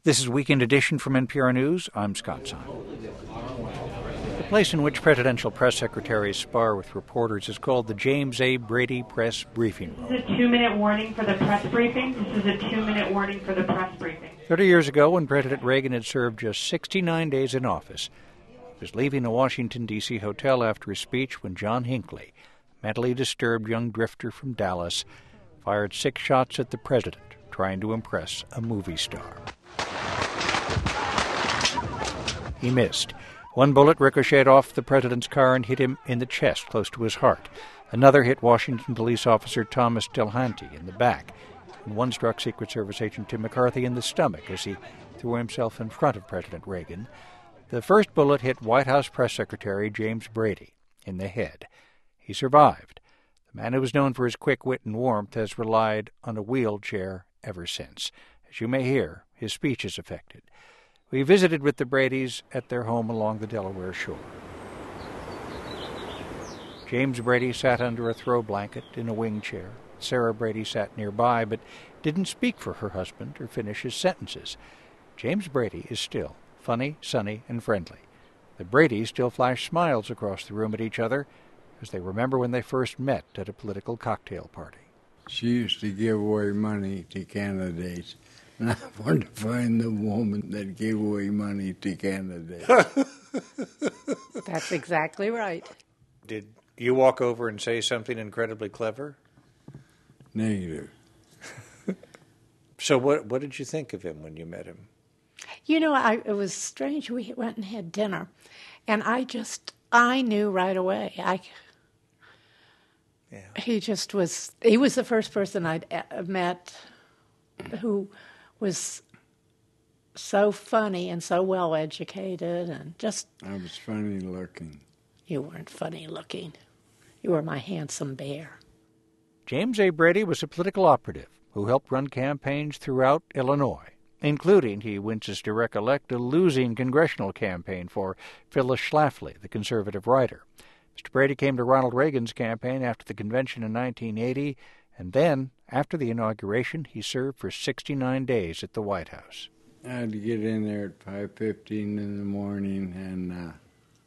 This is Weekend Edition from NPR News. I'm Scott Simon. The place in which presidential press secretaries spar with reporters is called the James A. Brady Press Briefing Room. This is a 2-minute warning for the press briefing. This is a 2-minute warning for the press briefing. 30 years ago, when President Reagan had served just 69 days in office, he was leaving a Washington, D.C. hotel after his speech when John Hinckley, a mentally disturbed young drifter from Dallas, fired 6 shots at the president, trying to impress a movie star. He missed. One bullet ricocheted off the president's car and hit him in the chest, close to his heart. Another hit Washington police officer Thomas Delahanty in the back. And one struck Secret Service agent Tim McCarthy in the stomach as he threw himself in front of President Reagan. The first bullet hit White House Press Secretary James Brady in the head. He survived. The man who was known for his quick wit and warmth has relied on a wheelchair ever since. As you may hear, his speech is affected. We visited with the Bradys at their home along the Delaware shore. James Brady sat under a throw blanket in a wing chair. Sarah Brady sat nearby, but didn't speak for her husband or finish his sentences. James Brady is still funny, sunny, and friendly. The Bradys still flash smiles across the room at each other as they remember when they first met at a political cocktail party. She used to give away money to candidates. And I wanted to find the woman that gave away money to candidates. That's exactly right. Did you walk over and say something incredibly clever? Negative. So what did you think of him when you met him? You know, it was strange. We went and had dinner, and I knew right away. He was the first person I'd met who was so funny and so well educated and just... I was funny looking. You weren't funny looking. You were my handsome bear. James A. Brady was a political operative who helped run campaigns throughout Illinois, including, he winces to recollect, a losing congressional campaign for Phyllis Schlafly, the conservative writer. Mr. Brady came to Ronald Reagan's campaign after the convention in 1980, and then, after the inauguration, he served for 69 days at the White House. I had to get in there at 5:15 in the morning, and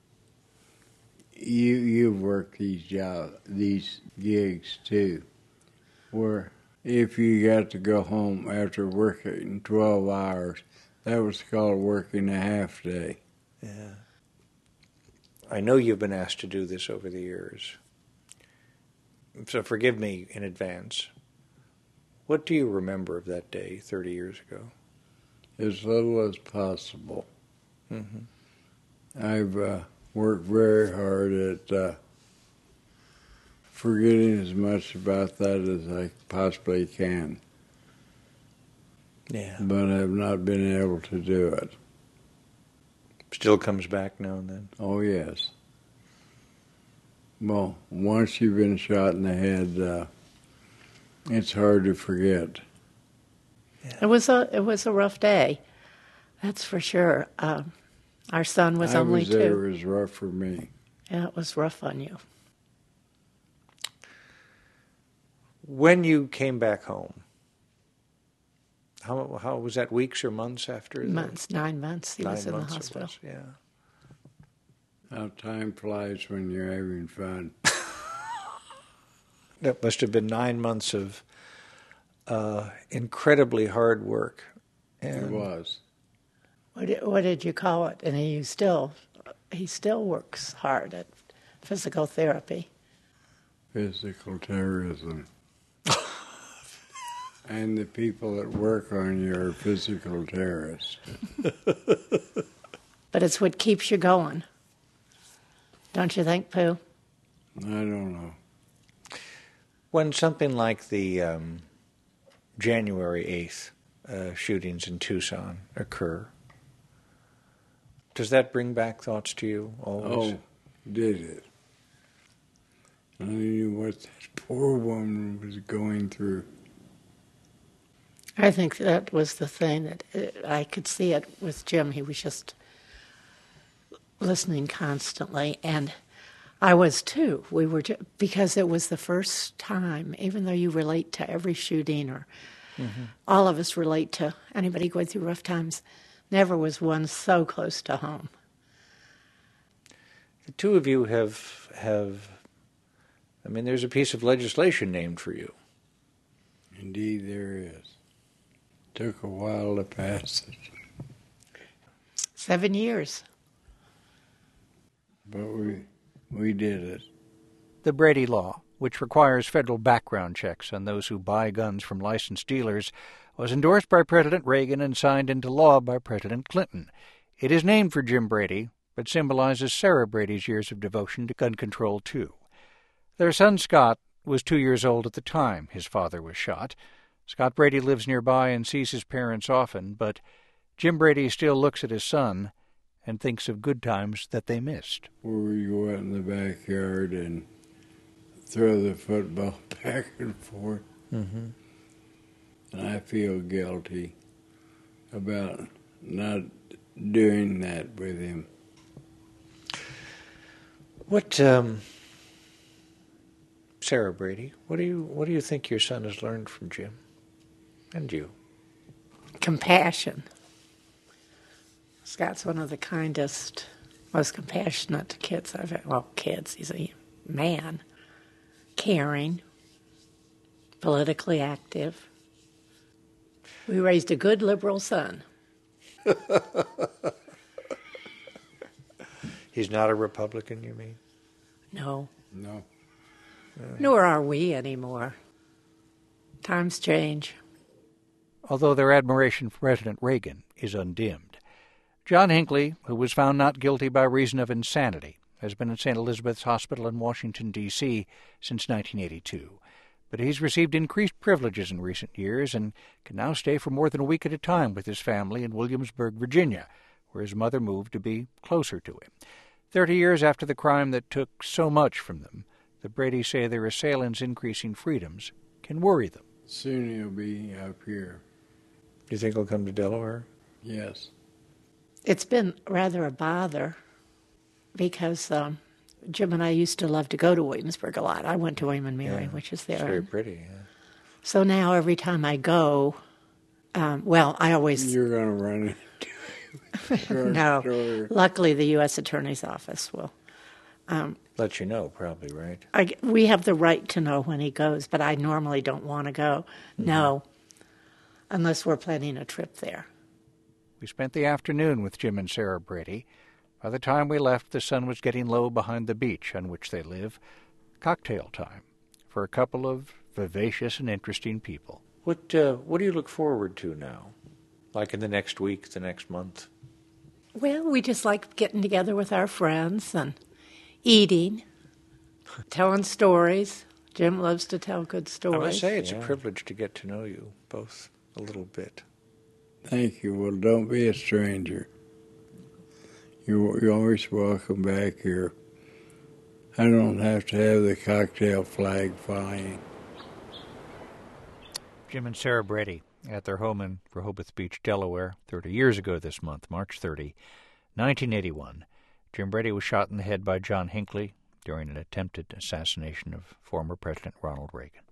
you've worked these gigs too, where if you got to go home after working 12 hours, that was called working a half day. Yeah. I know you've been asked to do this over the years, so forgive me in advance. What do you remember of that day 30 years ago? As little as possible. Mm-hmm. I've worked very hard at forgetting as much about that as I possibly can. Yeah. But I've not been able to do it. Still comes back now and then? Oh, yes. Well, once you've been shot in the head, it's hard to forget. Yeah. It was a rough day, that's for sure. Our son was only 2. It was rough for me. Yeah, it was rough on you. When you came back home, how was that, weeks or months after? 9 months he was in the hospital. Yeah. How time flies when you're having fun. That must have been 9 months of incredibly hard work. And it was. What did you call it? And he still works hard at physical therapy. Physical terrorism. And the people that work on you are physical terrorists. But it's what keeps you going. Don't you think, Pooh? I don't know. When something like the January 8th shootings in Tucson occur, does that bring back thoughts to you always? Oh, did it? I knew what that poor woman was going through. I think that was the thing that I could see it with Jim. He was just listening constantly, and I was too. We were because it was the first time, even though you relate to every shooting or all of us relate to anybody going through rough times. Never was one so close to home. The two of you have I mean, there's a piece of legislation named for you. Indeed, there is. Took a while to pass it, 7 years. but we did it. The Brady Law, which requires federal background checks on those who buy guns from licensed dealers, was endorsed by President Reagan and signed into law by President Clinton. It is named for Jim Brady, but symbolizes Sarah Brady's years of devotion to gun control, too. Their son, Scott, was 2 years old at the time his father was shot. Scott Brady lives nearby and sees his parents often, but Jim Brady still looks at his son and thinks of good times that they missed. Where we go out in the backyard and throw the football back and forth. Mm-hmm. And I feel guilty about not doing that with him. What, Sarah Brady, what do you think your son has learned from Jim and you? Compassion. Scott's one of the kindest, most compassionate kids I've ever, well, kids, he's a man. Caring, politically active. We raised a good liberal son. He's not a Republican, you mean? No. No. Nor are we anymore. Times change. Although their admiration for President Reagan is undimmed. John Hinckley, who was found not guilty by reason of insanity, has been in St. Elizabeth's Hospital in Washington, D.C. since 1982. But he's received increased privileges in recent years and can now stay for more than a week at a time with his family in Williamsburg, Virginia, where his mother moved to be closer to him. 30 years after the crime that took so much from them, the Bradys say their assailants' increasing freedoms can worry them. Soon he'll be up here. Do you think he'll come to Delaware? Yes. It's been rather a bother because Jim and I used to love to go to Williamsburg a lot. I went to William and Mary, which is there. It's very pretty, yeah. So now every time I go, I always... You're going to run into No. Luckily, the U.S. Attorney's Office will. Let you know, probably, right? We have the right to know when he goes, but I normally don't want to go. Mm-hmm. No, unless we're planning a trip there. We spent the afternoon with Jim and Sarah Brady. By the time we left, the sun was getting low behind the beach on which they live. Cocktail time for a couple of vivacious and interesting people. What do you look forward to now? Like in the next week, the next month? Well, we just like getting together with our friends and eating, telling stories. Jim loves to tell good stories. I must say it's a privilege to get to know you both a little bit. Thank you. Well, don't be a stranger. You're always welcome back here. I don't have to have the cocktail flag flying. Jim and Sarah Brady at their home in Rehoboth Beach, Delaware, 30 years ago this month, March 30, 1981. Jim Brady was shot in the head by John Hinckley during an attempted assassination of former President Ronald Reagan.